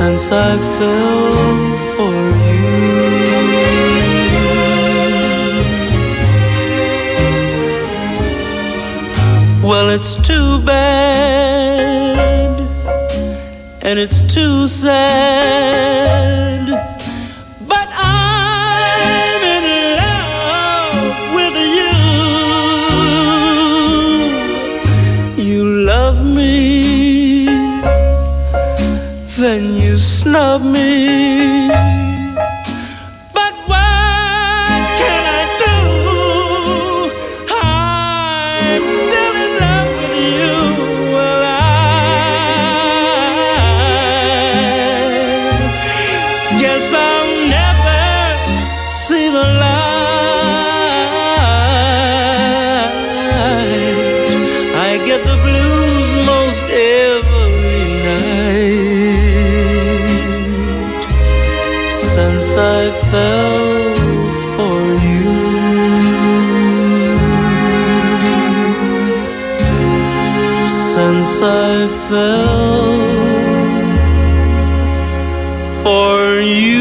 since I fell for you. Well, it's too bad, and it's too sad, but I'm in love with you. You love me, then you snub me. But what can I do? I'm still in love with you. Well, I guess I'll never see the light. I get the blues most every night since I fell for you. Since I fell for you.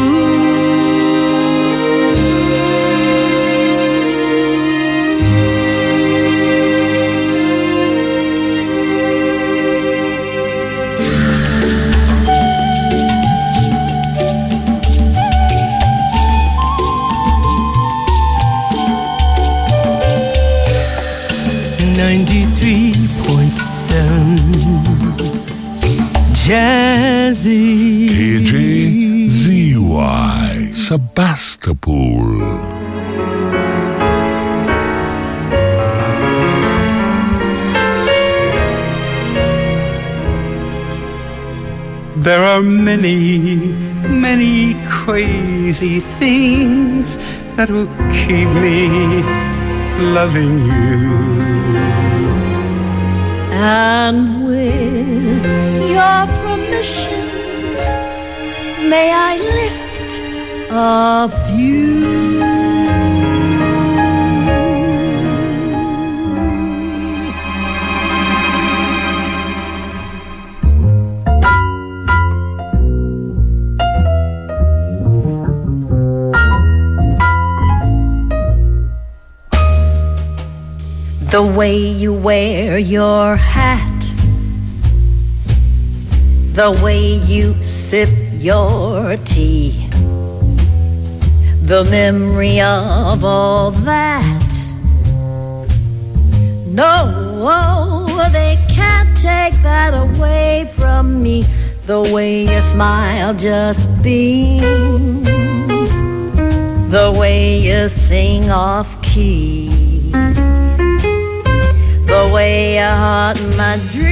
Jazzy KJZY Sebastopol. There are many, many crazy things that will keep me loving you. And with your permission, may I list a few? The way you wear your hat, the way you sip your tea, the memory of all that. No, they can't take that away from me. The way your smile just beams, the way you sing off key, the way you haunt my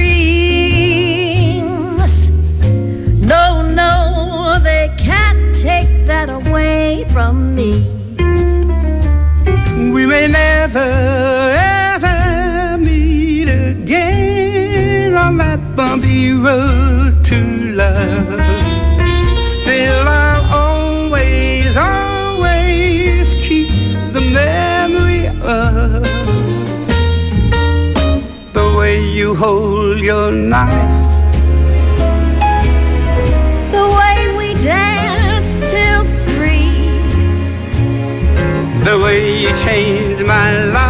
dreams. No, they can't take that away from me. We may never, ever meet again on that bumpy road to love. Still, I'll always, always keep the memory of the way you hold your knife, the way we danced till 3, the way you changed my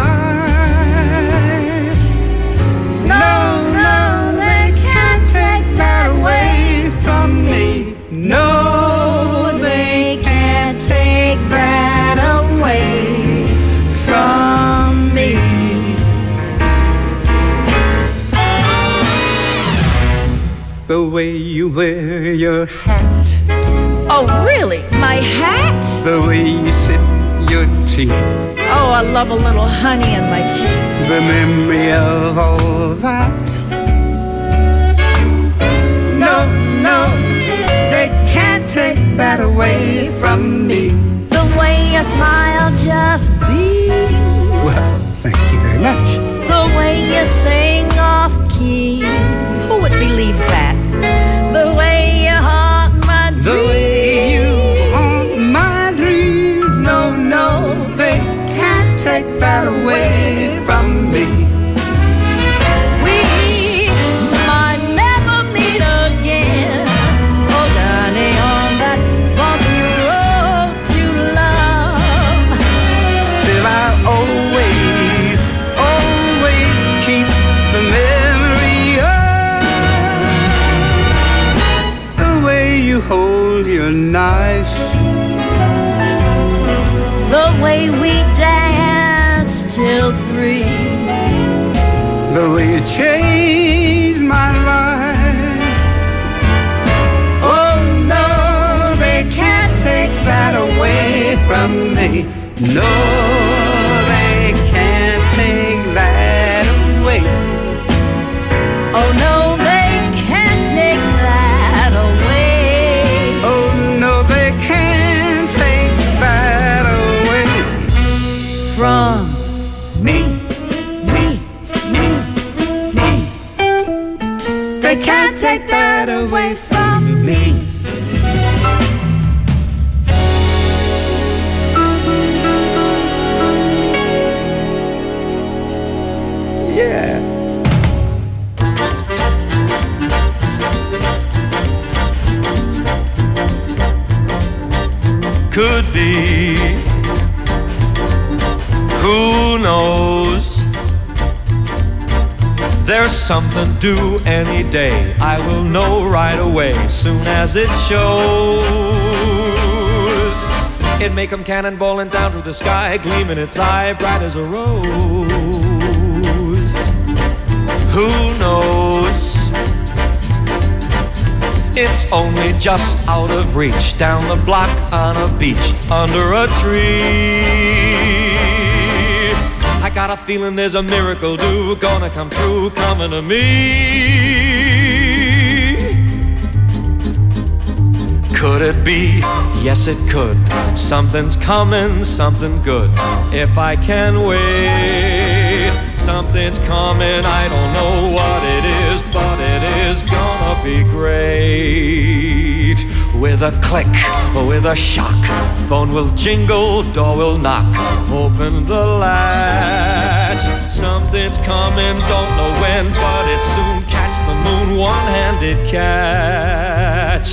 life. No, they can't take that away from me. No, they can't take that away from me. The way you wear your hat, Oh, really? My hat? the way you sip your tea, Oh, I love a little honey in my tea. the memory of all that. No, they can't take that away from me. The way your smile just beams, Well, thank you very much. the way you sing off key. Who would believe that? The way you haunt my The dreams. way you haunt my dreams. No, they can't take that away from me. We might never meet again. Oh, hold your knife, the way we danced till 3, the way you changed my life. Oh no, they can't take that away from me. No, they can't take that away. Oh no, they can't take that away. Oh no, they can't take that away From me. They can't take that away from me. Yeah. Could be, who knows? There's something due any day. I will know right away, soon as it shows. It may come cannonballing down through the sky, gleaming its eye bright as a rose. Who knows? It's only just out of reach, down the block on a beach, under a tree. I got a feeling there's a miracle due, gonna come true, coming to me. Could it be? Yes, it could. Something's coming, something good. If I can wait, something's coming. I don't know what it is, but it is gonna be great. With a click, with a shock, phone will jingle, door will knock. Open the latch, something's coming, don't know when, but it soon catch the moon, one-handed catch.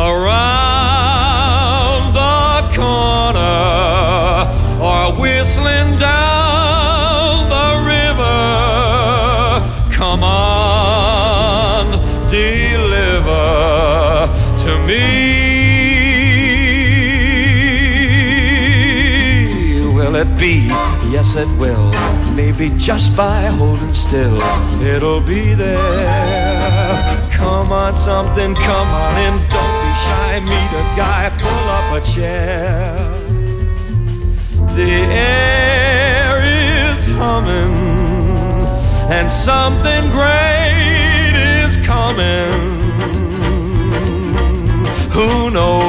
Around the corner, or whistling down the river. Come on, deliver to me. Will it be? Yes, it will. Maybe just by holding still, it'll be there. Come on, something, come on in. Don't be shy, meet a guy, pull up a chair. The air is humming, and something great is coming. Who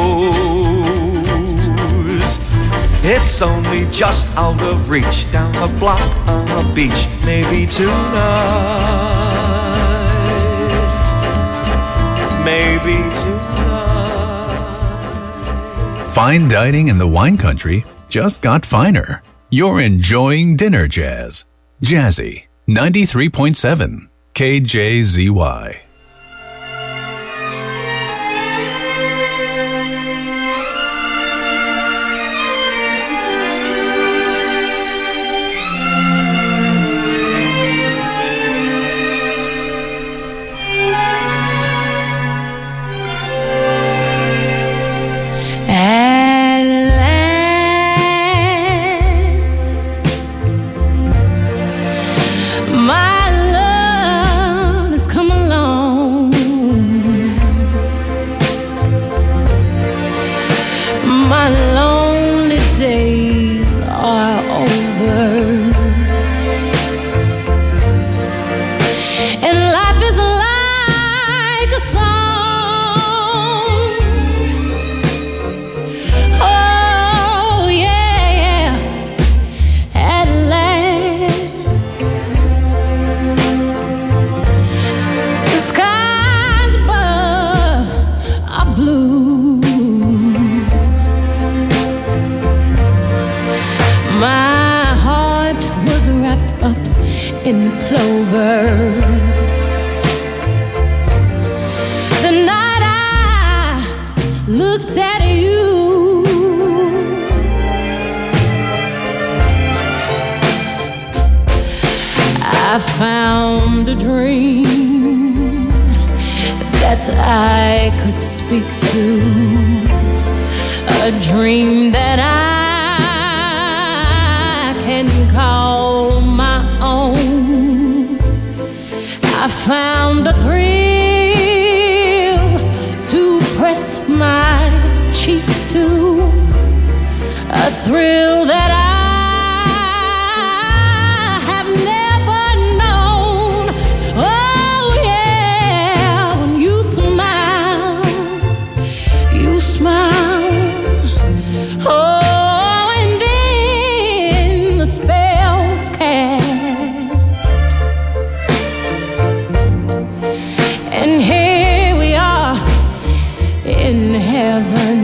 knows? It's only just out of reach, down the block on a beach, maybe tonight, maybe tonight. Fine dining in the wine country just got finer. You're enjoying Dinner Jazz. Jazzy 93.7 KJZY. I found a dream that I could speak to. a dream that I can call my own. I found a thrill to press my cheek to, a thrill that I have never known. Oh yeah, when you smile, you smile. Oh, and then the spell's cast, and here we are in heaven.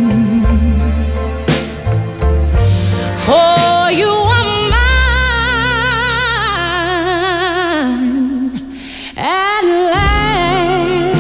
For you are mine at last.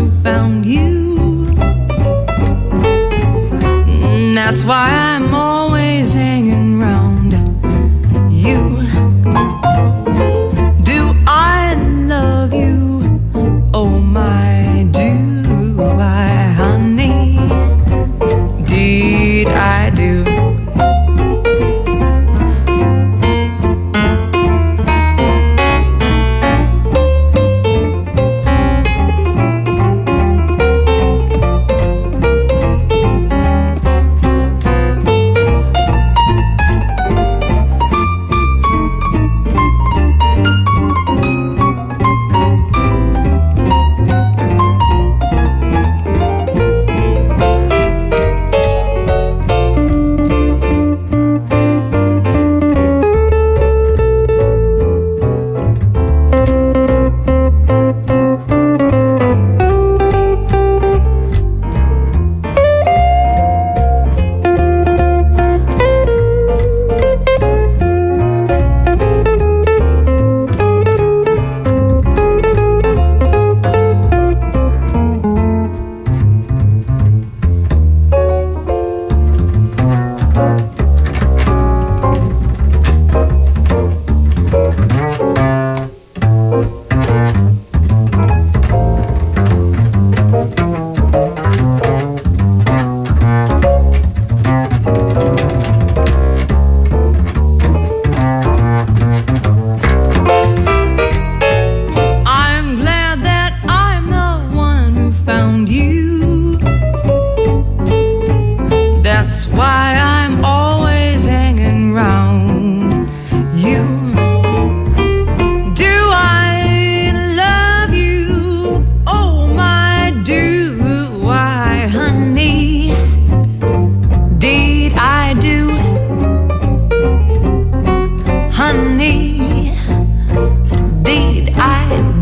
That's why I'm always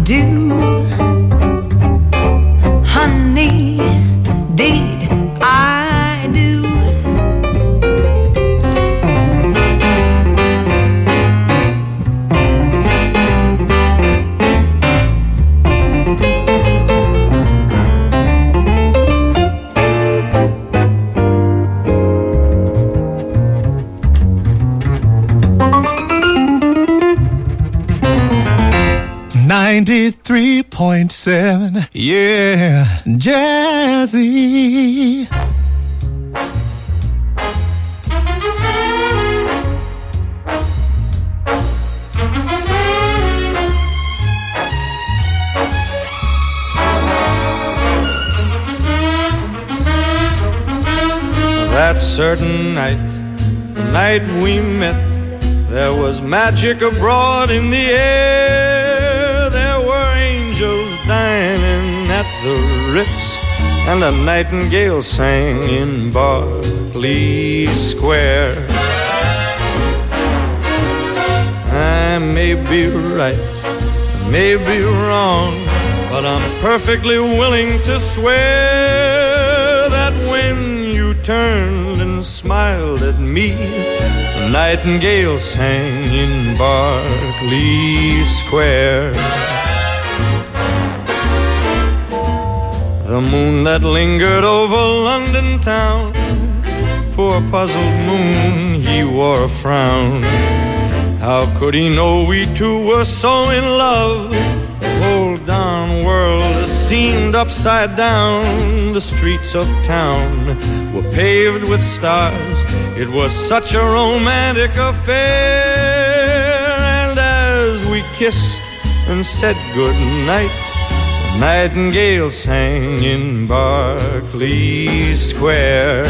do. Honey, deed I do. .7, yeah, Jazzy. That certain night, the night we met, there was magic abroad in the air. There were angels dining at the Ritz, and a nightingale sang in Berkeley Square. I may be right, I may be wrong, but I'm perfectly willing to swear that when you turned and smiled at me, a nightingale sang in Berkeley Square. The moon that lingered over London town, poor puzzled moon, he wore a frown. How could he know we two were so in love? The whole darn world seemed upside down. The streets of town were paved with stars. It was such a romantic affair. And as we kissed and said goodnight, the nightingale sang in Berkeley Square.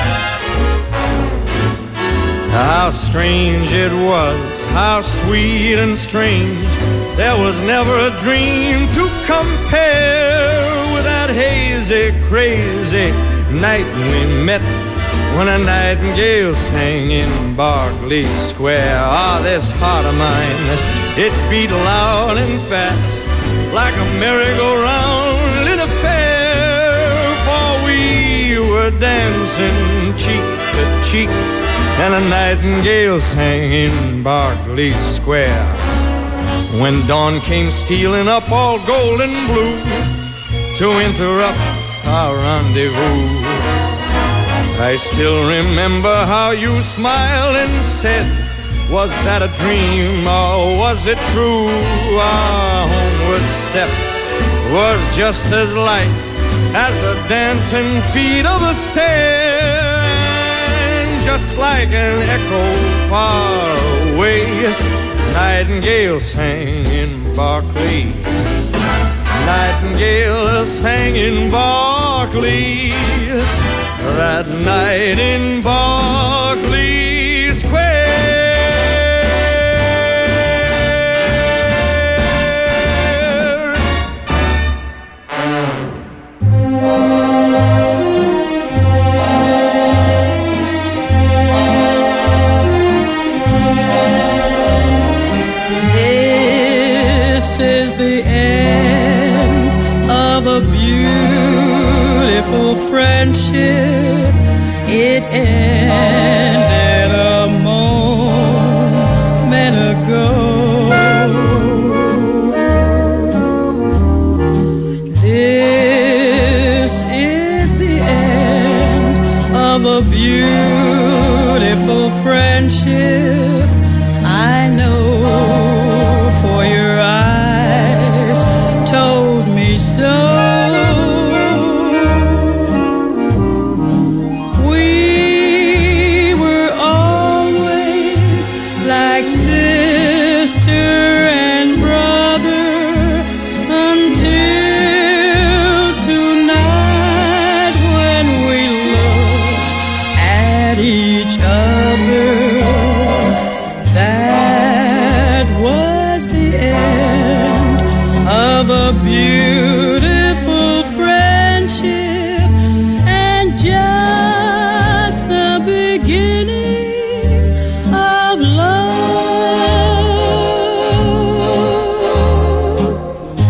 How strange it was, how sweet and strange. There was never a dream to compare with that hazy, crazy night we met, when a nightingale sang in Berkeley Square. Ah, this heart of mine, it beat loud and fast, like a merry-go-round in a fair. For we were dancing cheek to cheek, and a nightingale sang in Berkeley Square. When dawn came stealing up all gold and blue to interrupt our rendezvous, I still remember how you smiled and said, was that a dream or was it true? Our homeward step was just as light as the dancing feet of a stair. Just like an echo far away, nightingale sang in Berkeley. Nightingale sang in Berkeley, that night in Berkeley Square. Friendship, it ended a moment ago. This is the end of a beautiful friendship. I know, for your eyes told me so. Beautiful friendship, and just the beginning of love.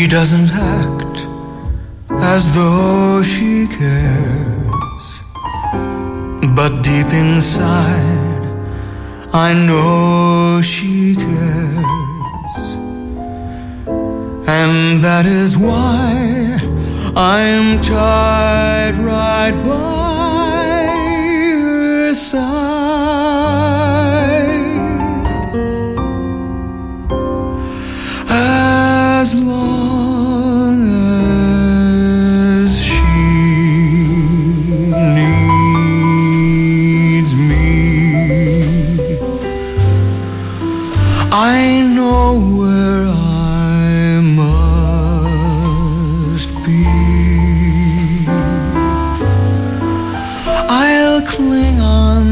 She doesn't act as though she cares, but deep inside I know she cares. And that is why I'm tied right by her side. As long as she needs me, I know where I must be. I'll cling on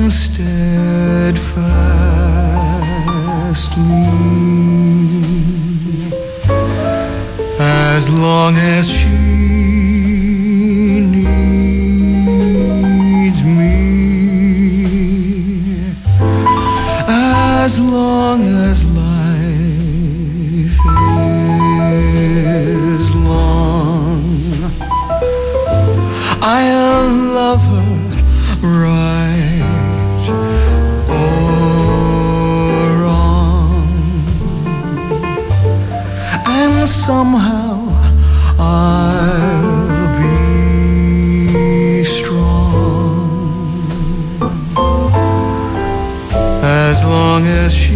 steadfastly as long as she needs me, as long as life is long. I'll love her right or wrong, and somehow I'll be strong, as long as she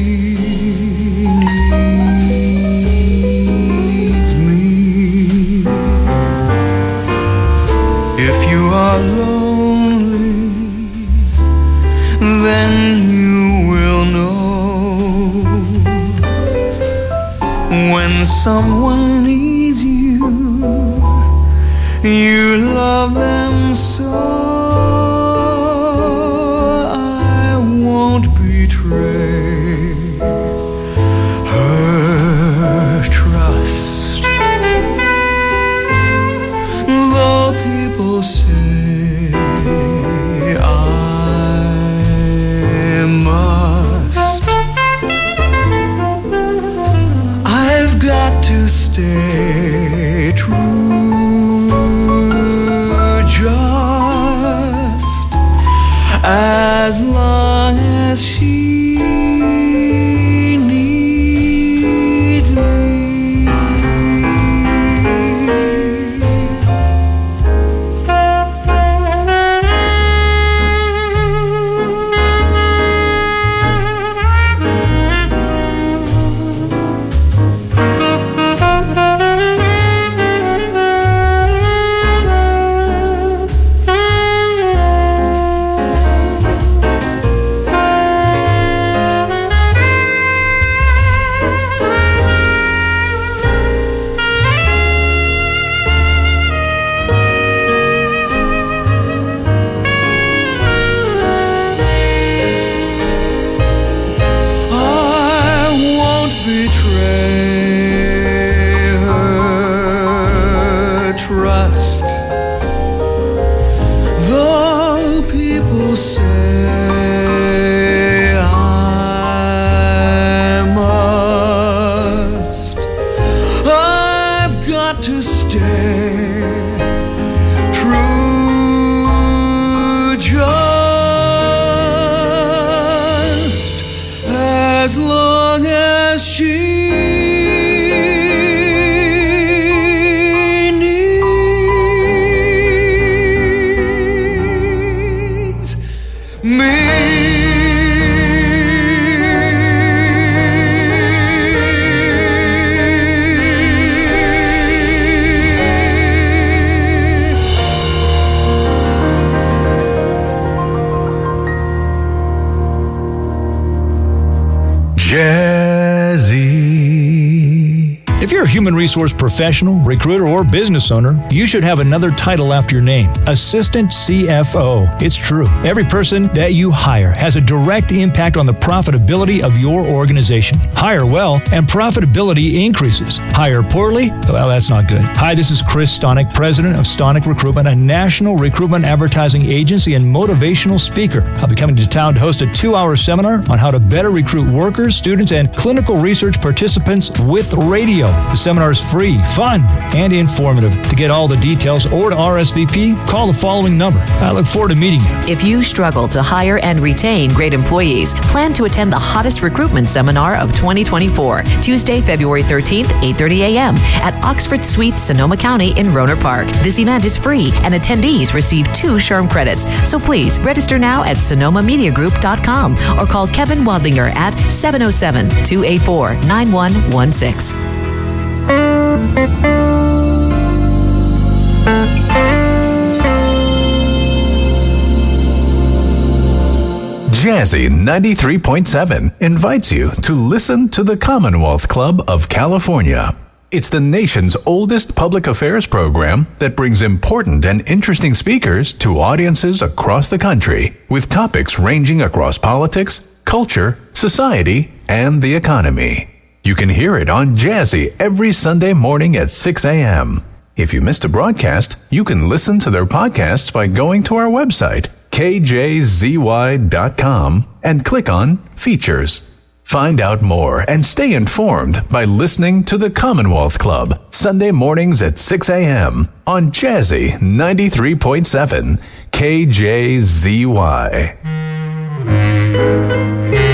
needs me. If you are lonely, then you will know when someone needs you, you love them so. I won't betray her trust, though people say I must. I've got to stay true, just as long as she needs me. Trust, though people say I must. I've got to stay true, just as long as she If you're a human resource professional, recruiter, or business owner, you should have another title after your name, Assistant CFO. It's true. Every person that you hire has a direct impact on the profitability of your organization. Hire well, and profitability increases. Hire poorly? Well, that's not good. Hi, this is Chris Stonick, president of Stonick Recruitment, a national recruitment advertising agency and motivational speaker. I'll be coming to town to host a 2-hour seminar on how to better recruit workers, students, and clinical research participants with radio. The seminar is free, fun, and informative. To get all the details or to RSVP, call the following number. I look forward to meeting you. If you struggle to hire and retain great employees, plan to attend the hottest recruitment seminar of 2024, Tuesday, February 13th, 8:30 a.m. at Oxford Suite, Sonoma County in Rohnert Park. This event is free, and attendees receive 2 SHRM credits. So please register now at SonomaMediaGroup.com or call Kevin Wadlinger at 707-284-9116. Jazzy 93.7 invites you to listen to the Commonwealth Club of California. It's the nation's oldest public affairs program that brings important and interesting speakers to audiences across the country with topics ranging across politics, culture, society, and the economy. You can hear it on Jazzy every Sunday morning at 6 a.m. If you missed a broadcast, you can listen to their podcasts by going to our website, kjzy.com, and click on Features. Find out more and stay informed by listening to the Commonwealth Club, Sunday mornings at 6 a.m. on Jazzy 93.7 KJZY.